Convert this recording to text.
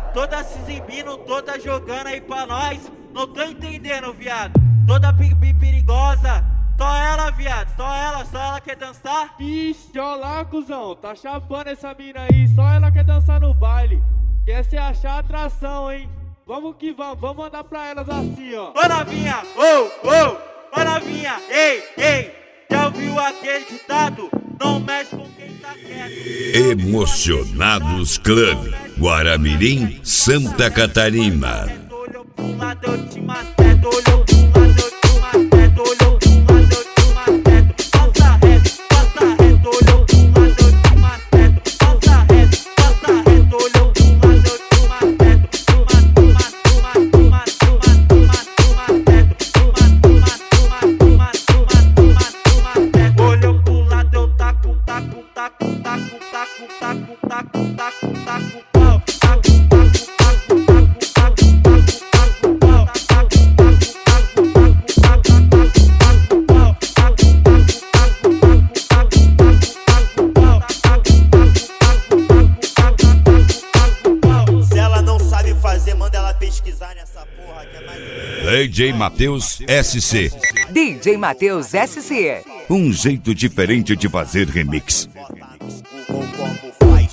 toda se exibindo, toda jogando aí pra nós. Não tô entendendo, viado. Toda perigosa. Só ela, viado, só ela quer dançar? Vixe, olha lá, cuzão, tá chapando essa mina aí, só ela quer dançar no baile. Quer se achar atração, hein? Vamos que vamos mandar pra elas assim, ó. Ô novinha, ô novinha, ei, já ouviu aquele ditado? Não mexe com quem tá quieto. Emocionados Club, Guaramirim, Santa Catarina. Olhou pro lado, eu te maceto, olhou pro lado, eu te maceto, olhou pro lado, eu te maceto. Passa reto, olhou pro lado, eu te maceto. Passa reto, olhou pro lado, eu te maceto. Olhou pro lado, eu taco, taco, taco, taco, taco, taco, taco, taco, taco, pau. Manda ela pesquisar nessa porra que é mais... DJ Matheus SC. DJ Matheus SC. Um jeito diferente de fazer remix. Bota no Google como faz.